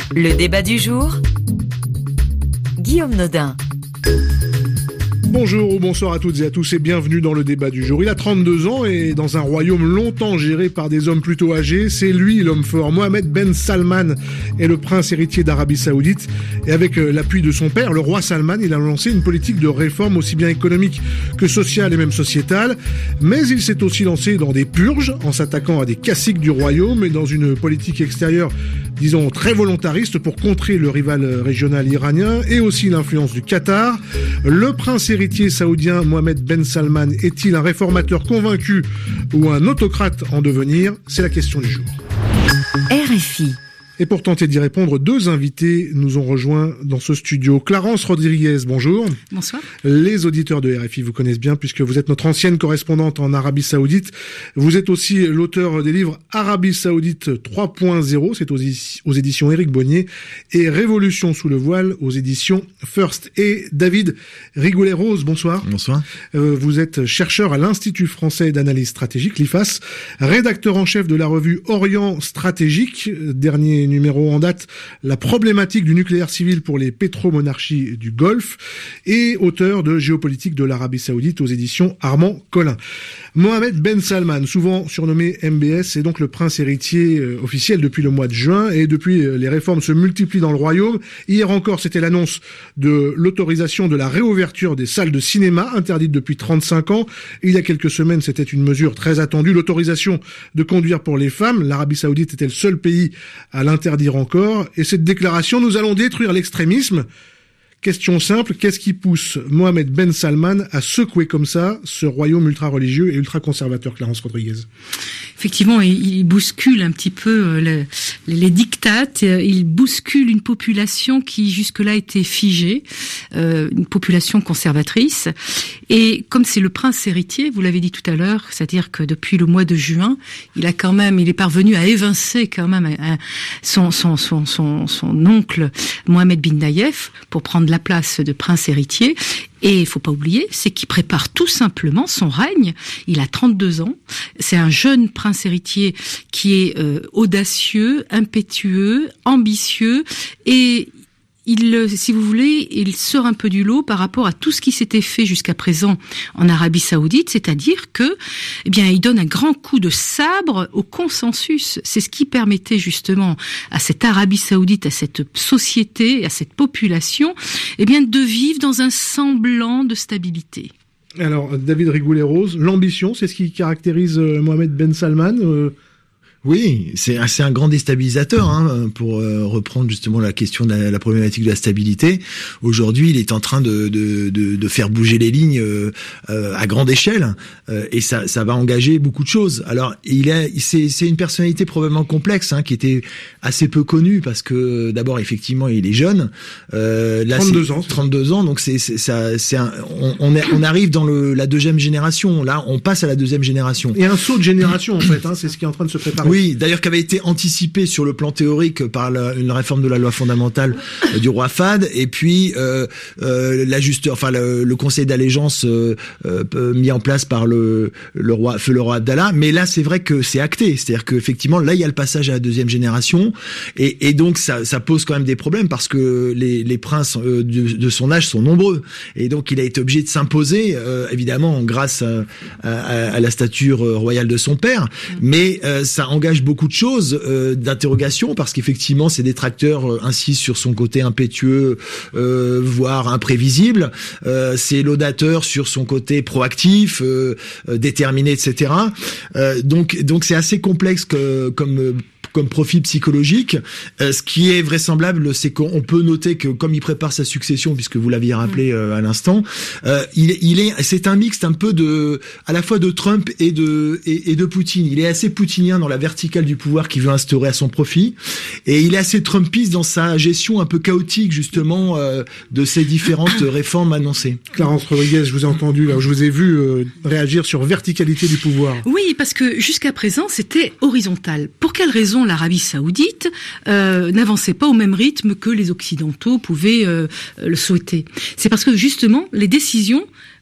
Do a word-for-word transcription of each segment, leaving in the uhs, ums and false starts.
Le débat du jour, Guillaume Nodin. Bonjour ou bonsoir à toutes et à tous et bienvenue dans le débat du jour. Il a trente-deux ans et dans un royaume longtemps géré par des hommes plutôt âgés, c'est lui l'homme fort. Mohamed Ben Salman est le prince héritier d'Arabie Saoudite et avec l'appui de son père, le roi Salman, il a lancé une politique de réforme aussi bien économique que sociale et même sociétale. Mais il s'est aussi lancé dans des purges en s'attaquant à des caciques du royaume et dans une politique extérieure, disons, très volontariste pour contrer le rival régional iranien et aussi l'influence du Qatar. Le prince héritier saoudien Mohamed Ben Salman est-il un réformateur convaincu ou un autocrate en devenir? C'est la question du jour. R F I. Et pour tenter d'y répondre, deux invités nous ont rejoints dans ce studio. Clarence Rodriguez, bonjour. Bonsoir. Les auditeurs de R F I vous connaissent bien puisque vous êtes notre ancienne correspondante en Arabie Saoudite. Vous êtes aussi l'auteur des livres Arabie Saoudite trois point zéro, c'est aux, aux éditions Éric Bonnier, et Révolution sous le voile aux éditions First. Et David Rigoulet-Rose, bonsoir. Bonsoir. Euh, vous êtes chercheur à l'Institut français d'analyse stratégique, l'I F A S, rédacteur en chef de la revue Orient Stratégique, dernier numéro en date, la problématique du nucléaire civil pour les pétromonarchies du Golfe, et auteur de Géopolitique de l'Arabie Saoudite aux éditions Armand Collin. Mohamed Ben Salman, souvent surnommé M B S, est donc le prince héritier euh, officiel depuis le mois de juin, et depuis euh, les réformes se multiplient dans le royaume. Hier encore, c'était l'annonce de l'autorisation de la réouverture des salles de cinéma, interdites depuis trente-cinq ans. Il y a quelques semaines, c'était une mesure très attendue, l'autorisation de conduire pour les femmes. L'Arabie Saoudite était le seul pays à l'interdire encore. Et cette déclaration, nous allons détruire l'extrémisme. Question simple, qu'est-ce qui pousse Mohamed Ben Salman à secouer comme ça ce royaume ultra-religieux et ultra-conservateur, Clarence Rodriguez? Effectivement, il bouscule un petit peu les, les dictates, il bouscule une population qui jusque-là était figée, euh, une population conservatrice. Et comme c'est le prince héritier, vous l'avez dit tout à l'heure, c'est-à-dire que depuis le mois de juin, il a quand même, il est parvenu à évincer quand même un, son, son, son, son, son oncle Mohamed bin Nayef pour prendre la place de prince héritier. Et il faut pas oublier, c'est qu'il prépare tout simplement son règne. Il a trente-deux ans. C'est un jeune prince héritier qui est euh, audacieux, impétueux, ambitieux et il, si vous voulez, il sort un peu du lot par rapport à tout ce qui s'était fait jusqu'à présent en Arabie Saoudite, c'est-à-dire que, eh bien, il donne un grand coup de sabre au consensus. C'est ce qui permettait justement à cette Arabie Saoudite, à cette société, à cette population, eh bien, de vivre dans un semblant de stabilité. Alors, David Rigoulet-Rose, l'ambition, c'est ce qui caractérise euh, Mohamed Ben Salman euh... Oui, c'est un, c'est un grand déstabilisateur, hein, pour euh, reprendre justement la question de la, la problématique de la stabilité. Aujourd'hui, il est en train de, de, de, de faire bouger les lignes euh, euh, à grande échelle, euh, et ça, ça va engager beaucoup de choses. Alors, il est, c'est, c'est une personnalité probablement complexe, hein, qui était assez peu connue parce que d'abord, effectivement, il est jeune. Euh, là, trente-deux ans. trente-deux ans, donc c'est, c'est ça, c'est un, on, on, est, on arrive dans le, la deuxième génération. Là, on passe à la deuxième génération. Et un saut de génération, en fait, hein, c'est ce qui est en train de se préparer. Oui, d'ailleurs, qui avait été anticipé sur le plan théorique par la, une réforme de la loi fondamentale euh, du roi Fahd, et puis euh, euh, l'ajusteur, enfin le, le conseil d'allégeance euh, euh, mis en place par le, le roi, feu le roi Abdallah. Mais là, c'est vrai que c'est acté, c'est-à-dire qu'effectivement, là, il y a le passage à la deuxième génération, et, et donc ça, ça pose quand même des problèmes parce que les, les princes euh, de, de son âge sont nombreux, et donc il a été obligé de s'imposer, euh, évidemment, grâce à, à, à la stature royale de son père, mais euh, ça engage beaucoup de choses, euh, d'interrogation, parce qu'effectivement ses détracteurs euh, insistent sur son côté impétueux, euh, voire imprévisible, euh, ses laudateurs sur son côté proactif, euh, euh, déterminé, et cetera. Euh, donc donc c'est assez complexe que, comme euh, comme profil psychologique. Euh, ce qui est vraisemblable, c'est qu'on peut noter que comme il prépare sa succession, puisque vous l'aviez rappelé euh, à l'instant, euh, il, il est, c'est un mixte un peu de, à la fois de Trump et de et, et de Poutine. Il est assez poutinien dans la verticale du pouvoir qu'il veut instaurer à son profit, et il est assez trumpiste dans sa gestion un peu chaotique justement euh, de ces différentes réformes annoncées. Clarence Rodriguez, je vous ai entendu là, je vous ai vu euh, réagir sur verticalité du pouvoir. Oui, parce que jusqu'à présent c'était horizontal. Pour quelle raison l'Arabie Saoudite euh, n'avançait pas au même rythme que les Occidentaux pouvaient euh, le souhaiter? C'est parce que justement les décisions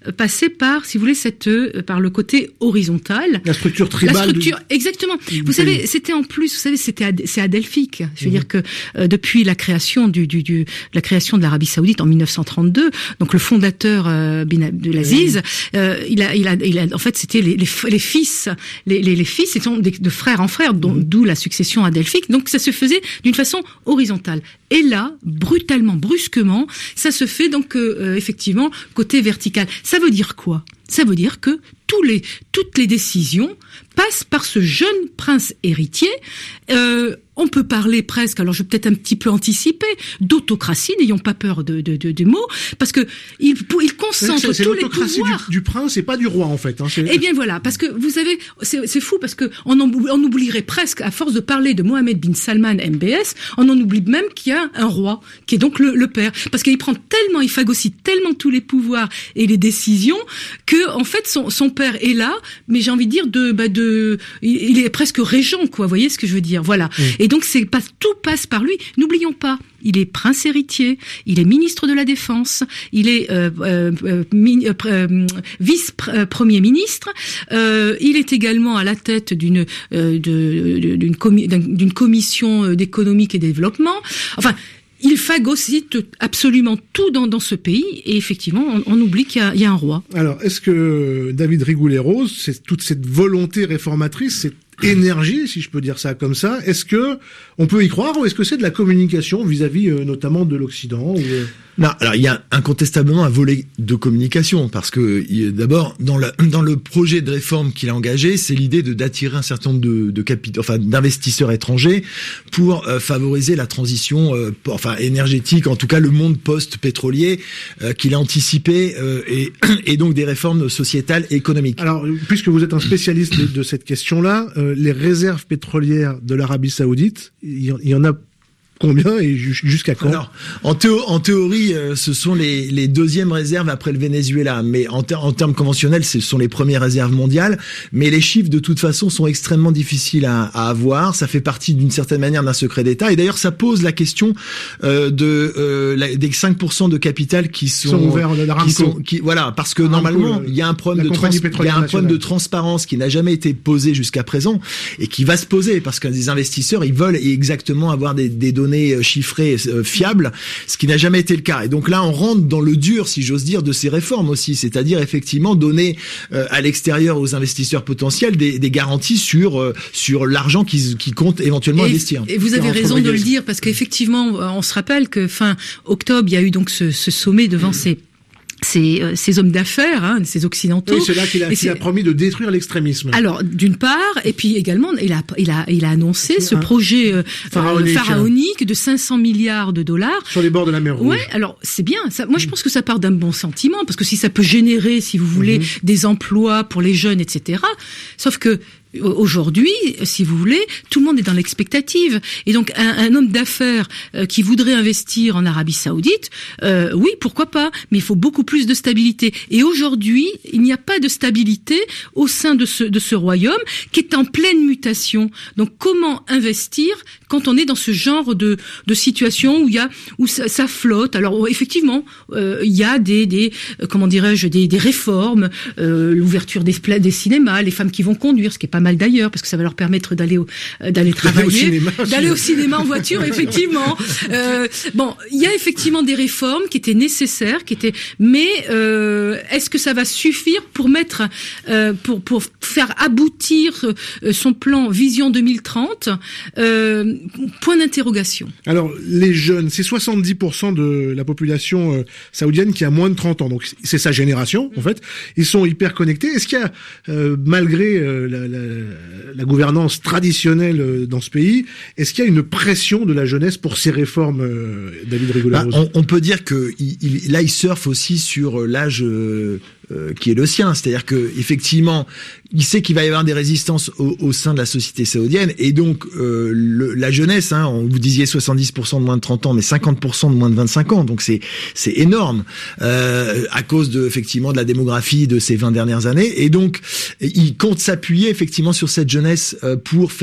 passer par, si vous voulez, cette, par le côté horizontal. La structure tribale. La structure, du... exactement. Du vous savez, c'était en plus, vous savez, c'était ad, c'est adelphique. Je veux mmh. dire que euh, depuis la création du, du, du, la création de l'Arabie Saoudite en mille neuf cent trente-deux, donc le fondateur euh, bin Abdelaziz, mmh. euh, il a, il a, il a, en fait, c'était les, les, les fils, les, les, les fils, ils sont de frère en frère, dont, mmh. d'où la succession adelphique. Donc ça se faisait d'une façon horizontale. Et là, brutalement, brusquement, ça se fait donc euh, effectivement côté vertical. Ça veut dire quoi ? Ça veut dire que tous les, toutes les décisions passent par ce jeune prince héritier. Euh, on peut parler presque, alors je vais peut-être un petit peu anticiper, d'autocratie, n'ayons pas peur de, de, de, de mots, parce que il, il concentre c'est, c'est tous les pouvoirs. C'est l'autocratie du, du prince et pas du roi, en fait. Hein, eh bien voilà, parce que vous savez, c'est, c'est fou, parce que on, en, on oublierait presque, à force de parler de Mohammed bin Salman, M B S, on en oublie même qu'il y a un roi, qui est donc le, le père, parce qu'il prend tellement, il phagocyte tellement tous les pouvoirs et les décisions, que en fait son, son père est là, mais j'ai envie de dire de, bah de, il est presque régent, quoi. Vous voyez ce que je veux dire ? Voilà. Mmh. Et donc c'est pas tout passe par lui. N'oublions pas, il est prince héritier, il est ministre de la Défense, il est euh, euh, euh, euh, vice-premier ministre, euh, il est également à la tête d'une euh, de, d'une, commi- d'une commission d'économique et développement. Enfin. Il phagocyte absolument tout dans, dans ce pays et effectivement, on, on oublie qu'il y a, il y a un roi. Alors, est-ce que David Rigoulet-Rose, c'est toute cette volonté réformatrice, cette énergie, si je peux dire ça comme ça, est-ce que on peut y croire ou est-ce que c'est de la communication vis-à-vis euh, notamment de l'Occident ou... Non, alors il y a incontestablement un volet de communication parce que il, d'abord dans le dans le projet de réforme qu'il a engagé, c'est l'idée de d'attirer un certain nombre de de capitaux, enfin d'investisseurs étrangers pour euh, favoriser la transition euh, enfin énergétique, en tout cas le monde post-pétrolier euh, qu'il a anticipé euh, et et donc des réformes sociétales et économiques. Alors puisque vous êtes un spécialiste de, de cette question-là, euh, les réserves pétrolières de l'Arabie Saoudite, il y, y en a combien et jusqu'à quand? Alors, en, théo- en théorie, euh, ce sont les, les deuxièmes réserves après le Venezuela, mais en, ter- en termes conventionnels, ce sont les premières réserves mondiales. Mais les chiffres, de toute façon, sont extrêmement difficiles à, à avoir. Ça fait partie, d'une certaine manière, d'un secret d'État. Et d'ailleurs, ça pose la question euh, de euh, la, des cinq pour cent de capital qui sont, sont ouverts de qui sont, qui, voilà, parce que Aramco, normalement, le, il y a un problème de trans- il y a un problème de transparence qui n'a jamais été posé jusqu'à présent et qui va se poser parce que des investisseurs, ils veulent exactement avoir des, des données chiffrées euh, fiables, ce qui n'a jamais été le cas. Et donc là, on rentre dans le dur, si j'ose dire, de ces réformes aussi, c'est-à-dire effectivement donner euh, à l'extérieur aux investisseurs potentiels des, des garanties sur euh, sur l'argent qu'ils qui comptent éventuellement et, investir. Et vous avez raison de le dire parce qu'effectivement, on se rappelle que fin octobre, il y a eu donc ce, ce sommet devant mmh. ces Ces, euh, ces hommes d'affaires, hein, ces occidentaux. Oui, c'est là qu'il a, qu'il a promis de détruire l'extrémisme. Alors, d'une part, et puis également, il a, il a, il a annoncé ce projet euh, pharaonique. pharaonique de cinq cents milliards de dollars sur les bords de la mer Rouge. Ouais, alors c'est bien. Ça, moi, je pense que ça part d'un bon sentiment, parce que si ça peut générer, si vous voulez, mm-hmm. des emplois pour les jeunes, et cetera. Sauf que aujourd'hui, si vous voulez, tout le monde est dans l'expectative. Et donc, un, un homme d'affaires euh, qui voudrait investir en Arabie Saoudite, euh, oui, pourquoi pas, mais il faut beaucoup plus de stabilité. Et aujourd'hui, il n'y a pas de stabilité au sein de ce, de ce royaume qui est en pleine mutation. Donc, comment investir quand on est dans ce genre de, de situation où il y a, où ça, ça flotte? Alors, effectivement, euh, il y a des, des, euh, comment dirais-je, des, des réformes, euh, l'ouverture des, des cinémas, les femmes qui vont conduire, ce qui est pas mal d'ailleurs, parce que ça va leur permettre d'aller au, d'aller travailler, au cinéma, d'aller au cinéma en voiture, effectivement. Euh, bon, il y a effectivement des réformes qui étaient nécessaires, qui étaient, mais euh, est-ce que ça va suffire pour mettre, euh, pour pour faire aboutir euh, son plan Vision deux mille trente? Euh, point d'interrogation. Alors, les jeunes, c'est soixante-dix pour cent de la population euh, saoudienne qui a moins de trente ans, donc c'est sa génération, en fait. Ils sont hyper connectés. Est-ce qu'il y a, euh, malgré euh, la, la la gouvernance traditionnelle dans ce pays, est-ce qu'il y a une pression de la jeunesse pour ces réformes, euh, David Rigoulet-Rose? Bah, on, on peut dire que il, il, là, il surfe aussi sur l'âge euh, euh, qui est le sien, c'est-à-dire que effectivement, il sait qu'il va y avoir des résistances au, au sein de la société saoudienne, et donc euh, le, la jeunesse, hein, on vous disiez soixante-dix pour cent de moins de trente ans, mais cinquante pour cent de moins de vingt-cinq ans, donc c'est c'est énorme euh, à cause de effectivement de la démographie de ces vingt dernières années, et donc il compte s'appuyer effectivement sur cette jeunesse euh, pour faire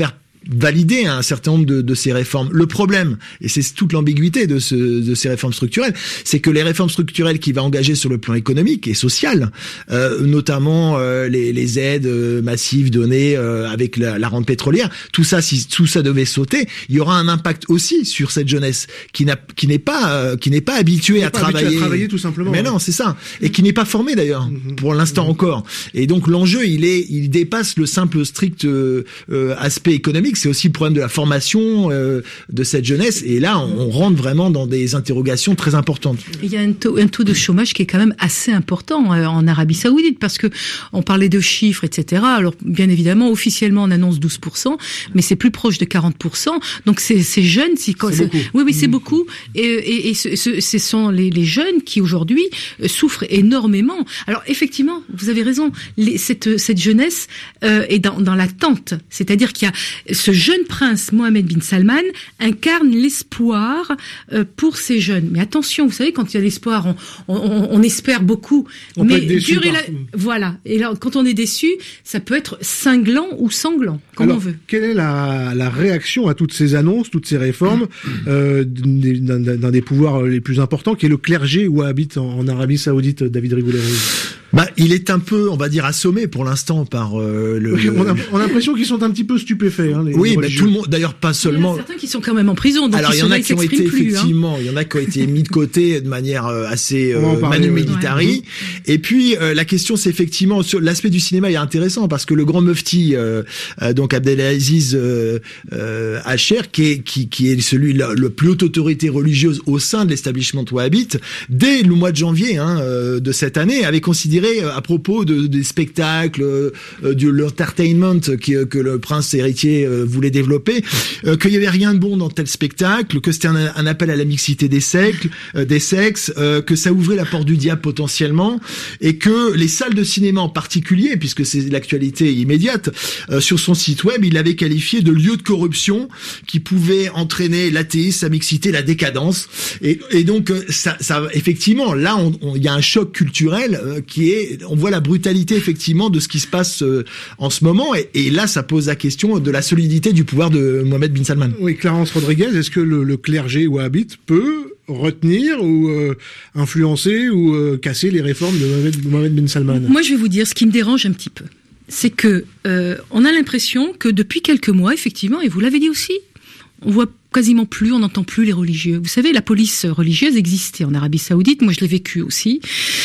valider un certain nombre de, de ces réformes. Le problème, et c'est toute l'ambiguïté de, ce, de ces réformes structurelles, c'est que les réformes structurelles qu'il va engager sur le plan économique et social, euh, notamment euh, les, les aides euh, massives données euh, avec la, la rente pétrolière, tout ça, si tout ça devait sauter, il y aura un impact aussi sur cette jeunesse qui n'a, qui n'est pas, euh, qui n'est pas habituée à pas travailler, habitué à travailler tout simplement. Mais ouais. non, c'est ça, et qui n'est pas formée d'ailleurs Mmh. pour l'instant mmh. encore. Et donc l'enjeu, il est, il dépasse le simple strict euh, euh, aspect économique. C'est aussi le problème de la formation euh, de cette jeunesse. Et là, on, on rentre vraiment dans des interrogations très importantes. Il y a un taux, un taux de chômage qui est quand même assez important euh, en Arabie Saoudite, parce que on parlait de chiffres, et cetera. Alors bien évidemment, officiellement, on annonce douze pour cent, mais c'est plus proche de quarante pour cent. Donc c'est, c'est jeunes, si, c'est beaucoup. oui, oui, c'est mmh. beaucoup. Et, et, et ce, ce, ce sont les, les jeunes qui aujourd'hui souffrent énormément. Alors effectivement, vous avez raison. Les, cette, cette jeunesse euh, est dans, dans l'attente, c'est-à-dire qu'il y a ce jeune prince Mohammed bin Salman incarne l'espoir euh, pour ces jeunes. Mais attention, vous savez, quand il y a l'espoir, on, on, on espère beaucoup, on mais peut être déçu durer par... la... voilà. Et là, quand on est déçu, ça peut être cinglant ou sanglant, comme Alors, on veut. Quelle est la, la réaction à toutes ces annonces, toutes ces réformes euh, d'un, d'un des pouvoirs les plus importants, qui est le clergé wahhabite en, en Arabie Saoudite, David Rigoulet-Rose? Bah, il est un peu, on va dire, assommé pour l'instant par euh, le. Oui, on, a, on a l'impression qu'ils sont un petit peu stupéfaits. Hein, les, oui, les mais tout le monde, d'ailleurs, pas seulement. Il y en a certains qui sont quand même en prison. Donc alors il y en a qui ont été plus, effectivement, hein. il y en a qui ont été mis de côté de manière euh, assez euh, parler, manu oui. militari. Ouais. Et puis euh, la question, c'est effectivement sur l'aspect du cinéma est intéressant parce que le grand mufti, euh, euh, donc Abdelaziz euh, euh, Acher, qui est qui, qui est celui la, le plus haute autorité religieuse au sein de l'establishment wahhabite, dès le mois de janvier hein, euh, de cette année, avait considéré euh, à propos de, des spectacles, euh, de l'entertainment qui, que le prince héritier euh, voulait développer, euh, qu'il y avait rien de bon dans tel spectacle, que c'était un, un appel à la mixité des sexes, euh, des sexes, euh, que ça ouvrait la porte du diable potentiellement, et que les salles de cinéma en particulier, puisque c'est l'actualité immédiate, euh, sur son site web, il l'avait qualifié de lieu de corruption qui pouvait entraîner l'athéisme, la mixité, la décadence, et, et donc ça, ça, effectivement, là, on, on, il y a un choc culturel euh, qui est, on voit la brutalité effectivement de ce qui se passe euh, en ce moment, et, et là, ça pose la question de la solidité du pouvoir de Mohammed bin Salman. Oui, Clarence Rodriguez, est-ce que le, le clergé wahhabite peut retenir ou euh, influencer ou euh, casser les réformes de Mohammed, Mohammed bin Salman? Moi, je vais vous dire ce qui me dérange un petit peu, c'est que euh, on a l'impression que depuis quelques mois, effectivement, et vous l'avez dit aussi, on voit quasiment plus, on n'entend plus les religieux. Vous savez, la police religieuse existait en Arabie Saoudite, moi je l'ai vécu aussi.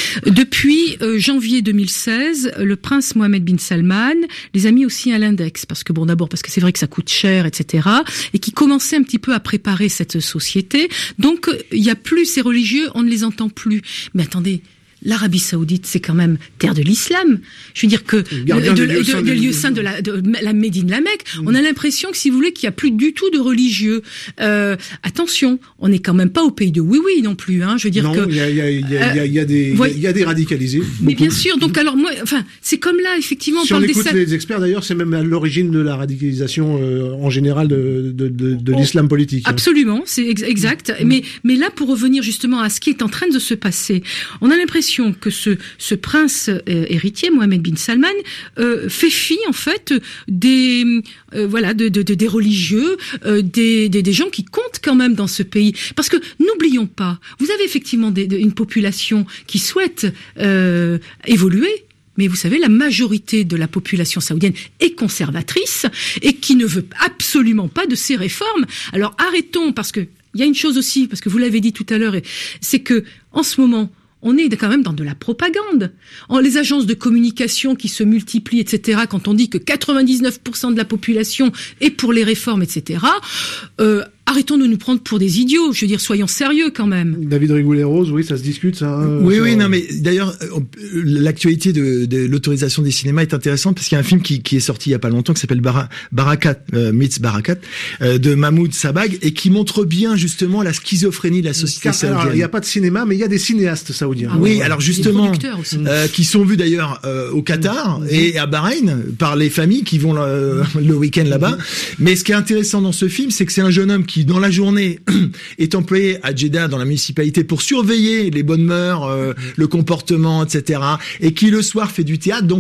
Depuis euh, janvier deux mille seize, le prince Mohammed bin Salman les a mis aussi à l'index, parce que bon, d'abord parce que c'est vrai que ça coûte cher, et cetera, et qui commençait un petit peu à préparer cette société. Donc il y a plus ces religieux, on ne les entend plus. Mais attendez. L'Arabie Saoudite, c'est quand même terre de l'islam. Je veux dire que Gardien de, des lieux de, saints des de- lieux saints de la, de la Médine, la Mecque, Mmh. on a l'impression que, si vous voulez, qu'il y a plus du tout de religieux. Euh, attention, on n'est quand même pas au pays de oui oui non plus. Hein. Je veux dire Non, que. il y a, il y, a, il y, a, il y a des, il y a- voyez- il y a des radicalisés. Mais beaucoup. bien sûr. Donc alors moi, enfin, c'est comme là, effectivement, on Si on parle des écoute sa- les experts, d'ailleurs, c'est même à l'origine de la radicalisation euh, en général de, de, de, de Oh, l'islam politique. hein. Absolument, c'est ex- exact. Mais, mais là, pour revenir justement à ce qui est en train de se passer, on a l'impression que ce, ce prince euh, héritier, Mohammed bin Salman, euh, fait fi en fait des, euh, voilà, de, de, de- des religieux, euh, des, des, des gens qui comptent quand même dans ce pays. Parce que n'oublions pas, vous avez effectivement des, de- une population qui souhaite euh, évoluer. Mais vous savez, la majorité de la population saoudienne est conservatrice et qui ne veut absolument pas de ces réformes. Alors arrêtons, parce que il y a une chose aussi, parce que vous l'avez dit tout à l'heure, et c'est que en ce moment, on est quand même dans de la propagande. En, les agences de communication qui se multiplient, et cetera, quand on dit que quatre-vingt-dix-neuf pour cent de la population est pour les réformes, et cetera, euh, arrêtons de nous prendre pour des idiots. Je veux dire, soyons sérieux quand même. David Rigoulet-Rose, oui, ça se discute, ça. hein, Oui, sur- oui, non, mais d'ailleurs, on- l'actualité de, de l'autorisation des cinémas est intéressante parce qu'il y a un film qui, qui est sorti il y a pas longtemps qui s'appelle Bara- Barakat, euh, Meets Barakat, euh, de Mahmoud Sabag, et qui montre bien justement la schizophrénie de la société Car, alors, il saoudienne. n'y a pas de cinéma, mais il y a des cinéastes saoudiens. Ah Oui, ouais. alors Des justement, producteurs aussi. euh, qui sont vus d'ailleurs euh, au Qatar et à Bahreïn par les familles qui vont le, le week-end là-bas. Mais ce qui est intéressant dans ce film, c'est que c'est un jeune homme qui, dans la journée, est employé à Jeddah dans la municipalité pour surveiller les bonnes mœurs, euh, le comportement, et cetera, et qui le soir fait du théâtre. Donc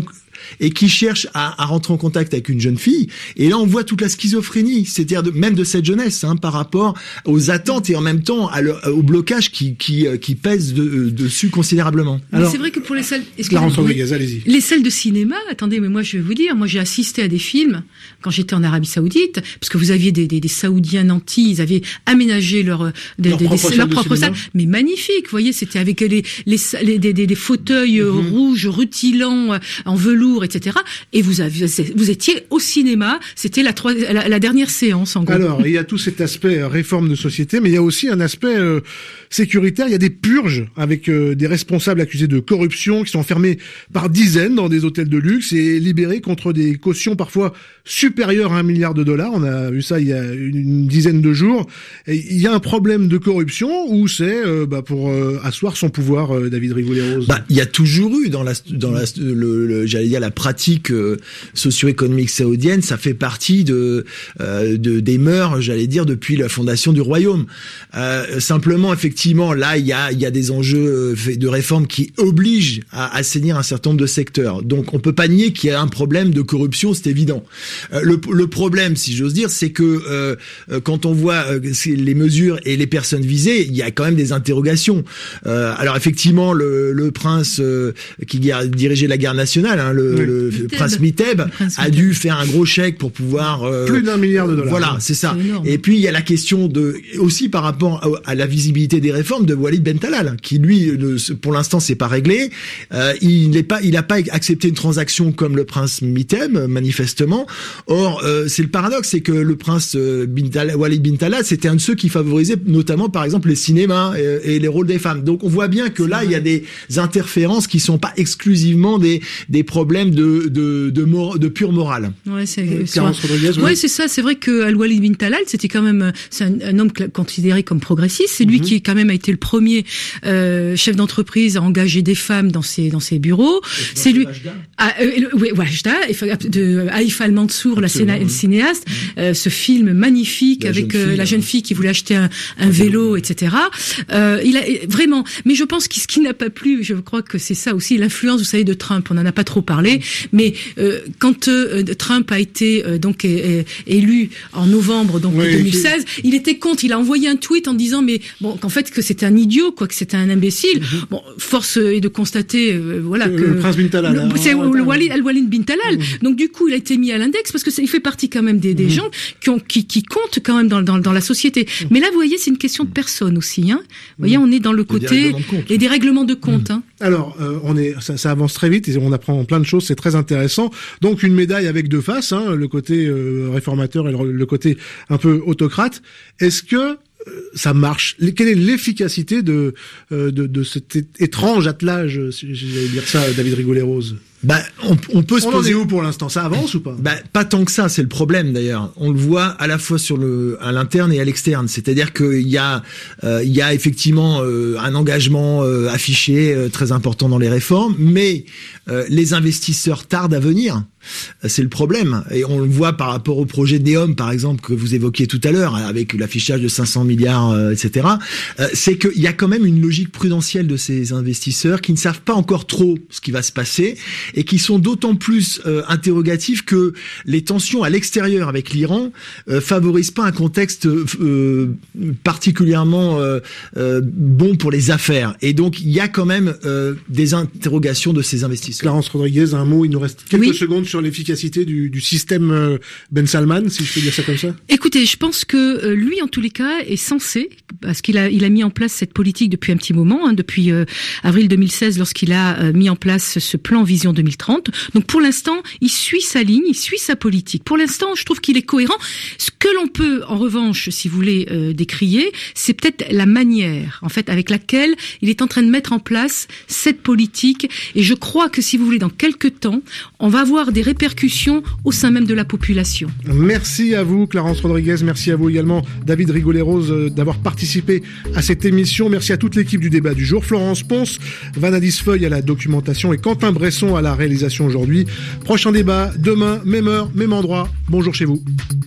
et qui cherche à, à rentrer en contact avec une jeune fille. Et là, on voit toute la schizophrénie, c'est-à-dire de, même de cette jeunesse, hein, par rapport aux attentes et en même temps à le, au blocage qui qui qui pèse de, dessus considérablement. Mais Alors, c'est vrai que pour les salles, Clarence Rodriguez, allez-y. Les salles de cinéma, attendez, mais moi je vais vous dire, moi j'ai assisté à des films quand j'étais en Arabie Saoudite, parce que vous aviez des, des, des Saoudiens nantis, ils avaient aménagé leur des, leur des, propre, des, salle, leur de propre salle, mais magnifique, vous voyez, c'était avec les les, les des, des, des fauteuils mm-hmm. rouges rutilants en velours, et cetera. Et vous avez vous étiez au cinéma, c'était la, la, la dernière séance en gros. Alors il y a tout cet aspect réforme de société, mais il y a aussi un aspect euh, sécuritaire. Il y a des purges avec euh, des responsables accusés de corruption qui sont enfermés par dizaines dans des hôtels de luxe et libérés contre des cautions parfois supérieures à un milliard de dollars. On a vu ça il y a une, une dizaine de jours. Et il y a un problème de corruption ou c'est euh, bah, pour euh, asseoir son pouvoir, euh, David Rigoulet-Rose? Bah, il y a toujours eu dans la dans la le, le j'allais dire la pratique euh, socio-économique saoudienne, ça fait partie de, euh, de des mœurs, j'allais dire, depuis la fondation du royaume. Euh, simplement, effectivement, là, il y a il y a des enjeux de réforme qui obligent à assainir un certain nombre de secteurs. Donc, on peut pas nier qu'il y a un problème de corruption, c'est évident. Euh, le, le problème, si j'ose dire, c'est que euh, quand on voit euh, les mesures et les personnes visées, il y a quand même des interrogations. Euh, alors, effectivement, le, le prince euh, qui dirigeait la garde nationale, hein, le, oui. le Miteb. prince Miteb, le prince a Miteb. dû faire un gros chèque pour pouvoir euh, plus d'un milliard de dollars. Voilà, c'est ça. C'est énorme. Et puis il y a la question de aussi par rapport à, à la visibilité des réformes de Walid Ben Talal, qui lui, le, pour l'instant, c'est pas réglé. Euh, il n'est pas, il n'a pas accepté une transaction comme le prince Miteb, manifestement. Or, euh, c'est le paradoxe, c'est que le prince euh, bin Talal, Walid Ben Talal, c'était un de ceux qui favorisait notamment, par exemple, les cinémas et, et les rôles des femmes. Donc, on voit bien que là, il y a des interférences qui sont pas exclusivement des des problèmes de de de, mor- de pure morale. Ouais, c'est Euh, sur Clarence Rodriguez, ouais, ouais. c'est ça. C'est vrai que Al-Walid bin Talal, c'était quand même, c'est un, un homme cl- considéré comme progressiste. C'est lui Mhm. qui quand même a été le premier euh, chef d'entreprise à engager des femmes dans ses dans ses bureaux. C'est lui. Ah, euh, le- ouais, Wajda, de Haïf Al-Mansour, la Absolument, ciné- oui. le cinéaste, euh, ce film magnifique La avec jeune euh, fille, la hein. jeune fille qui voulait acheter un, un vélo, et cetera. Euh, il a vraiment. Mais je pense que ce qui n'a pas plu, je crois que c'est ça aussi, l'influence, vous savez, de Trump. On en a pas trop parlé, mais euh, quand euh, Trump a été euh, donc é- é- élu en novembre donc Oui, deux mille seize, il était contre. Il a envoyé un tweet en disant mais bon qu'en fait que c'était un idiot, quoi, que c'était un imbécile. Mm-hmm. Bon, force est de constater, euh, voilà Le- que le prince bin Talal, le- hein, c'est en- le Walid Al-Walid bin Talal. Mm-hmm. Donc du coup, il a été mis à l'index parce que c'est, il fait partie quand même des, des mm-hmm. gens qui ont qui, qui comptent quand même dans dans, dans la société. Mm-hmm. Mais là, vous voyez, c'est une question de personne aussi. Hein. Vous voyez, on est dans le côté des et des règlements de compte. Mm-hmm. Hein. Alors, euh, on est, ça, ça avance très vite et on apprend plein de choses, c'est très intéressant. Donc, une médaille avec deux faces, hein, le côté euh, réformateur et le, le côté un peu autocrate. Est-ce que euh, ça marche? Quelle est l'efficacité de, euh, de, de cet é- étrange attelage, si j'allais dire ça, David Rigoulet-Rose? Bah, on, on peut se On en poser. est où pour l'instant? Ça avance ou pas? Bah, pas tant que ça, c'est le problème d'ailleurs. On le voit à la fois sur le à l'interne et à l'externe. C'est-à-dire qu'il y a euh, il y a effectivement euh, un engagement euh, affiché euh, très important dans les réformes, mais euh, les investisseurs tardent à venir. C'est le problème. Et on le voit par rapport au projet NEOM, par exemple, que vous évoquiez tout à l'heure, avec l'affichage de cinq cents milliards, euh, et cetera. Euh, c'est qu'il y a quand même une logique prudentielle de ces investisseurs qui ne savent pas encore trop ce qui va se passer et qui sont d'autant plus euh, interrogatifs que les tensions à l'extérieur avec l'Iran euh, favorisent pas un contexte euh, particulièrement euh, euh, bon pour les affaires. Et donc, il y a quand même euh, des interrogations de ces investisseurs. Clarence Rodriguez, un mot, il nous reste quelques Oui. secondes sur l'efficacité du, du système euh, Ben Salman, si je peux dire ça comme ça. Écoutez, je pense que euh, lui, en tous les cas, est censé, parce qu'il a, il a mis en place cette politique depuis un petit moment, hein, depuis euh, avril deux mille seize, lorsqu'il a euh, mis en place ce plan Vision deux mille trente. Donc pour l'instant, il suit sa ligne, il suit sa politique. Pour l'instant, je trouve qu'il est cohérent. Ce que l'on peut, en revanche, si vous voulez, euh, décrier, c'est peut-être la manière, en fait, avec laquelle il est en train de mettre en place cette politique. Et je crois que, si vous voulez, dans quelques temps, on va avoir des répercussions au sein même de la population. Merci à vous, Clarence Rodriguez. Merci à vous également, David Rigoulet-Rose, euh, d'avoir participé à cette émission. Merci à toute l'équipe du débat du jour. Florence Ponce, Vanadis Feuille à la documentation et Quentin Bresson à la réalisation aujourd'hui. Prochain débat, demain, même heure, même endroit. Bonjour chez vous.